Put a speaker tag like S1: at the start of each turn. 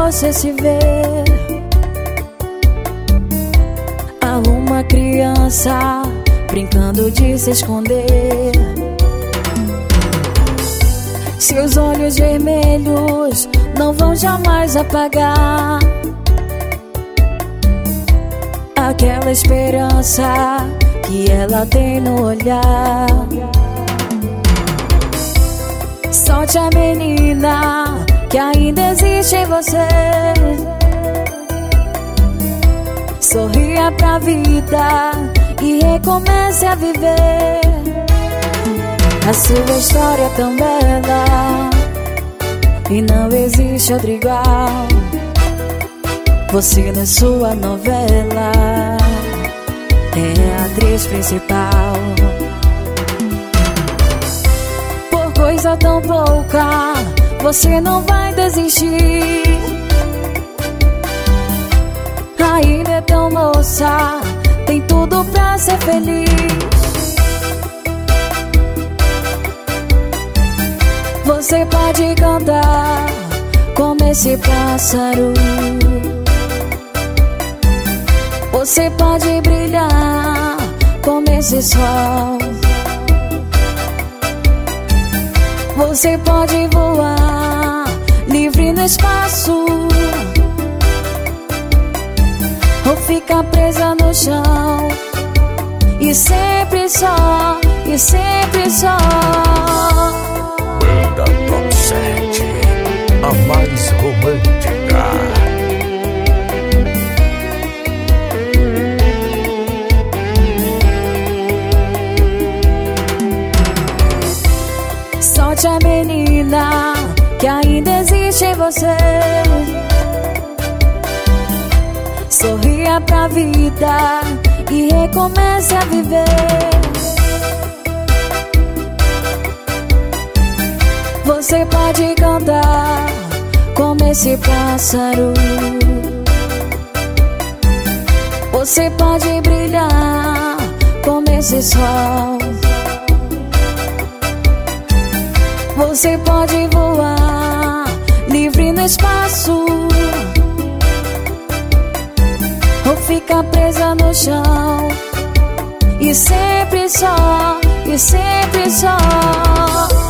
S1: você se vê. Há uma criança brincando de se esconder. Seus olhos vermelhos não vão jamais apagar aquela esperança que ela tem no olhar. Solte a menina que ainda existe em você. Sorria pra vida e recomece a viver. A sua história é tão bela e não existe outro igual. Você na sua novela é a atriz principal. Por coisa tão pouca você não vai desistir. Ainda é tão moça, tem tudo pra ser feliz. Você pode cantar como esse pássaro. Você pode brilhar como esse sol. Você pode voar livre no espaço, ou ficar presa no chão e sempre só, e sempre só.
S2: Banda Top 7, a mais romântica.
S1: Solte a menina que ainda existe em você. Sorria pra vida e recomece a viver. Você pode cantar como esse pássaro. Você pode brilhar como esse sol. Você pode voar livre no espaço, ou ficar presa no chão e sempre só, e sempre só.